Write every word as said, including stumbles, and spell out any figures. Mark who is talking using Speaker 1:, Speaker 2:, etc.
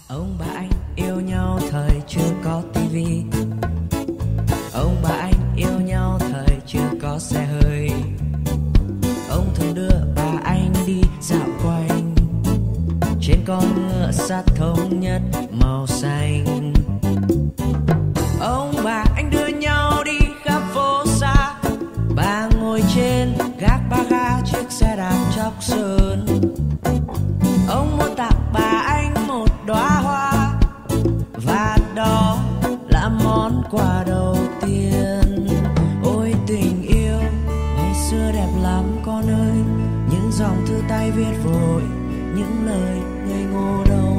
Speaker 1: Ông bà anh yêu nhau thời chưa có tivi. Ông bà anh yêu nhau thời chưa có xe hơi. Ông thường đưa bà anh đi dạo quanh trên con ngựa sắt thống nhất màu xanh. Ông bà anh đưa nhau đi khắp phố xa. Bà ngồi trên gác ba ga chiếc xe đạp chóc sơn. Ông muốn tặng bà anh một đóa hoa, và đó là món quà đầu tiên. Ôi tình yêu ngày xưa đẹp lắm con ơi, những dòng thư tay viết vội, những lời ngây ngô đâu